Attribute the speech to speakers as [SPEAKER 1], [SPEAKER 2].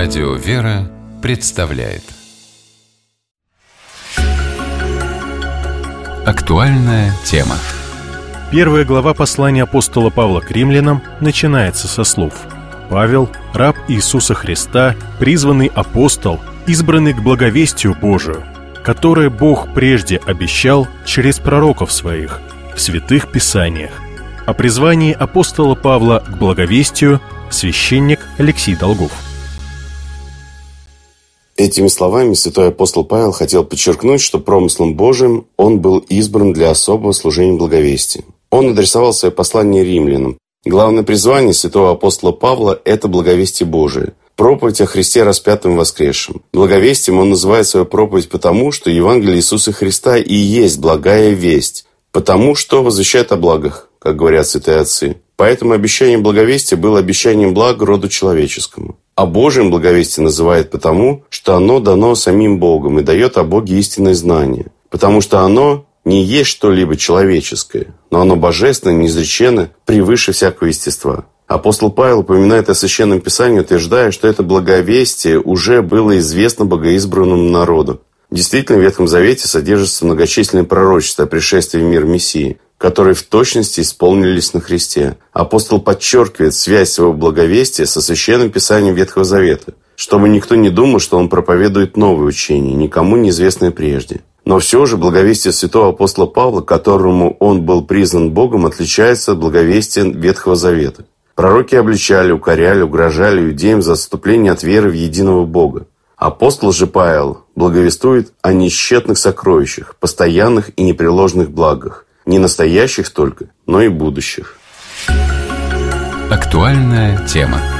[SPEAKER 1] Радио «Вера» представляет актуальная тема.
[SPEAKER 2] Первая глава послания апостола Павла к римлянам начинается со слов: «Павел, раб Иисуса Христа, призванный апостол, избранный к благовестию Божию, которое Бог прежде обещал через пророков своих в святых писаниях». О призвании апостола Павла к благовестию священник Алексей Долгов.
[SPEAKER 3] Этими словами святой апостол Павел хотел подчеркнуть, что промыслом Божиим он был избран для особого служения благовестия. Он адресовал свое послание римлянам. Главное призвание святого апостола Павла – это благовестие Божие, проповедь о Христе распятом и воскресшем. Благовестием он называет свою проповедь потому, что Евангелие Иисуса Христа и есть благая весть, потому что возвещает о благах, как говорят святые отцы. Поэтому обещание благовестия было обещанием блага роду человеческому. А Божьим благовестие называет потому, что оно дано самим Богом и дает о Боге истинное знание. Потому что оно не есть что-либо человеческое, но оно божественное, неизреченно, превыше всякого естества. Апостол Павел упоминает о Священном Писании, утверждая, что это благовестие уже было известно богоизбранному народу. Действительно, в Ветхом Завете содержатся многочисленные пророчества о пришествии в мир Мессии, которые в точности исполнились на Христе. Апостол подчеркивает связь своего благовестия со Священным Писанием Ветхого Завета, чтобы никто не думал, что он проповедует новое учение, никому неизвестное прежде. Но все же благовестие святого апостола Павла, которому он был признан Богом, отличается от благовестия Ветхого Завета. Пророки обличали, укоряли, угрожали иудеям за отступление от веры в единого Бога. Апостол же Павел благовествует о несчетных сокровищах, постоянных и непреложных благах, не настоящих только, но и будущих.
[SPEAKER 1] Актуальная тема.